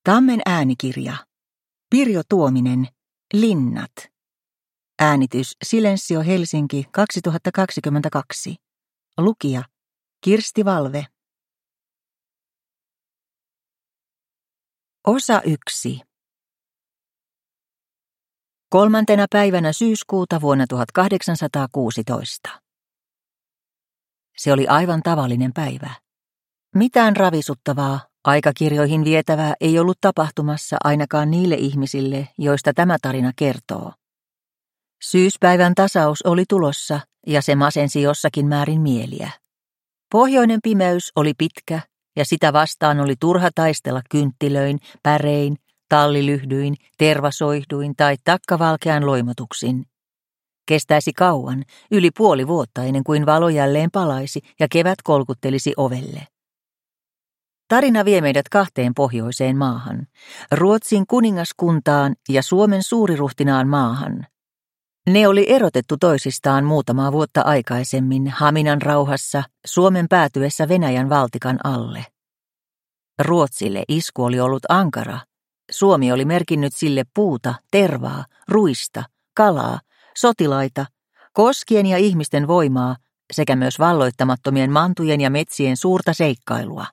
Tammen äänikirja. Pirjo Tuominen. Linnat. Äänitys Silensio Helsinki 2022. Lukija Kirsti Valve. Osa 1. 3. päivänä syyskuuta vuonna 1816. Se oli aivan tavallinen päivä. Mitään ravisuttavaa, aikakirjoihin vietävää ei ollut tapahtumassa ainakaan niille ihmisille, joista tämä tarina kertoo. Syyspäivän tasaus oli tulossa ja se masensi jossakin määrin mieliä. Pohjoinen pimeys oli pitkä ja sitä vastaan oli turha taistella kynttilöin, pärein, tallilyhdyin, tervasoihduin tai takkavalkean loimotuksin. Kestäisi kauan, yli puoli vuotta ennen kuin valo jälleen palaisi ja kevät kolkuttelisi ovelle. Tarina vie meidät 2 pohjoiseen maahan, Ruotsin kuningaskuntaan ja Suomen suuriruhtinaan maahan. Ne oli erotettu toisistaan muutamaa vuotta aikaisemmin Haminan rauhassa Suomen päätyessä Venäjän valtikan alle. Ruotsille isku oli ollut ankara. Suomi oli merkinnyt sille puuta, tervaa, ruista, kalaa, sotilaita, koskien ja ihmisten voimaa sekä myös valloittamattomien mantujen ja metsien suurta seikkailua.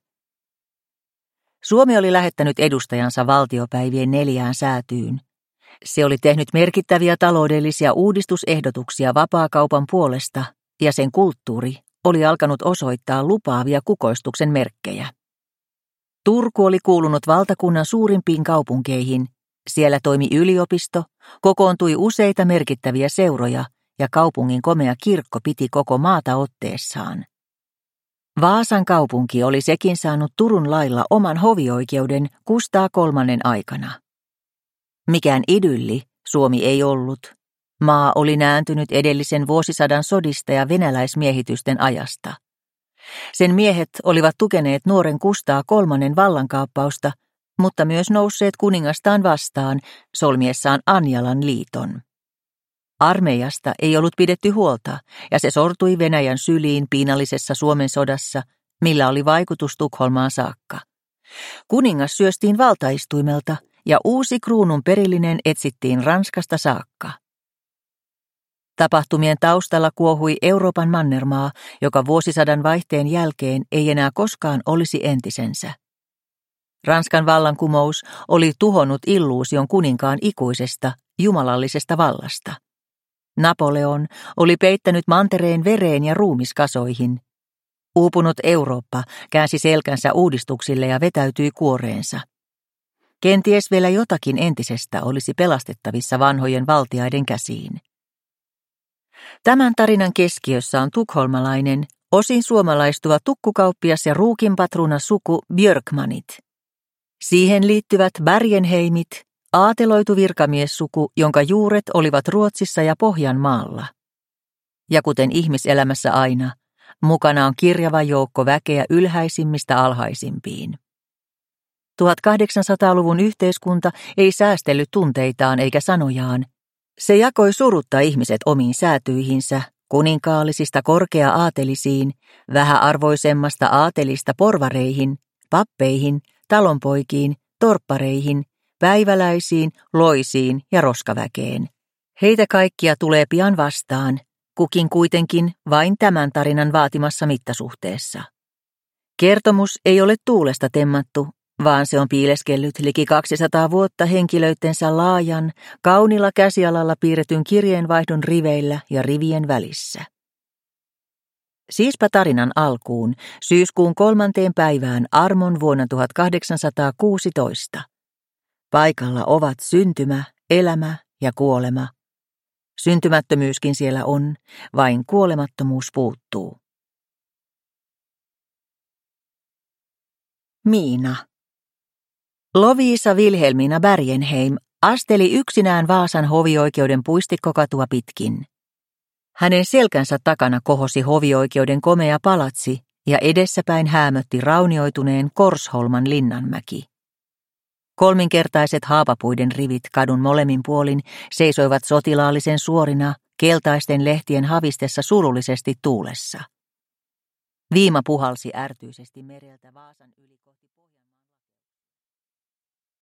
Suomi oli lähettänyt edustajansa valtiopäivien 4 säätyyn. Se oli tehnyt merkittäviä taloudellisia uudistusehdotuksia vapaakaupan puolesta ja sen kulttuuri oli alkanut osoittaa lupaavia kukoistuksen merkkejä. Turku oli kuulunut valtakunnan suurimpiin kaupunkeihin. Siellä toimi yliopisto, kokoontui useita merkittäviä seuroja ja kaupungin komea kirkko piti koko maata otteessaan. Vaasan kaupunki oli sekin saanut Turun lailla oman hovioikeuden Kustaa III aikana. Mikään idylli Suomi ei ollut. Maa oli nääntynyt edellisen vuosisadan sodista ja venäläismiehitysten ajasta. Sen miehet olivat tukeneet nuoren Kustaa III vallankaappausta, mutta myös nousseet kuningastaan vastaan solmiessaan Anjalan liiton. Armeijasta ei ollut pidetty huolta, ja se sortui Venäjän syliin piinallisessa Suomen sodassa, millä oli vaikutus Tukholmaan saakka. Kuningas syöstiin valtaistuimelta, ja uusi kruunun perillinen etsittiin Ranskasta saakka. Tapahtumien taustalla kuohui Euroopan mannermaa, joka vuosisadan vaihteen jälkeen ei enää koskaan olisi entisensä. Ranskan vallankumous oli tuhonnut illuusion kuninkaan ikuisesta, jumalallisesta vallasta. Napoleon oli peittänyt mantereen vereen ja ruumiskasoihin. Uupunut Eurooppa käänsi selkänsä uudistuksille ja vetäytyi kuoreensa. Kenties vielä jotakin entisestä olisi pelastettavissa vanhojen valtiaiden käsiin. Tämän tarinan keskiössä on tukholmalainen, osin suomalaistuva tukkukauppias ja ruukinpatruuna suku Björkmanit. Siihen liittyvät Bergenheimit, aateloitu virkamiessuku, jonka juuret olivat Ruotsissa ja Pohjanmaalla. Ja kuten ihmiselämässä aina, mukana on kirjava joukko väkeä ylhäisimmistä alhaisimpiin. 1800-luvun yhteiskunta ei säästellyt tunteitaan eikä sanojaan. Se jakoi surutta ihmiset omiin säätyihinsä, kuninkaallisista korkea-aatelisiin, vähäarvoisemmasta aatelista porvareihin, pappeihin, talonpoikiin, torppareihin, päiväläisiin, loisiin ja roskaväkeen. Heitä kaikkia tulee pian vastaan, kukin kuitenkin vain tämän tarinan vaatimassa mittasuhteessa. Kertomus ei ole tuulesta temmattu, vaan se on piileskellyt liki 200 vuotta henkilöittensä laajan, kaunilla käsialalla piirretyn kirjeenvaihdon riveillä ja rivien välissä. Siispä tarinan alkuun, syyskuun 3. päivään armon vuonna 1816. Paikalla ovat syntymä, elämä ja kuolema. Syntymättömyyskin siellä on, vain kuolemattomuus puuttuu. Miina. Loviisa Wilhelmina Bergenheim asteli yksinään Vaasan hovioikeuden puistikkokatua pitkin. Hänen selkänsä takana kohosi hovioikeuden komea palatsi ja edessäpäin häämötti raunioituneen Korsholman linnanmäki. Kolminkertaiset haapapuiden rivit kadun molemmin puolin seisoivat sotilaallisen suorina keltaisten lehtien havistessa surullisesti tuulessa. Viima puhalsi ärtyisesti mereltä Vaasan yli kohti pohjoista.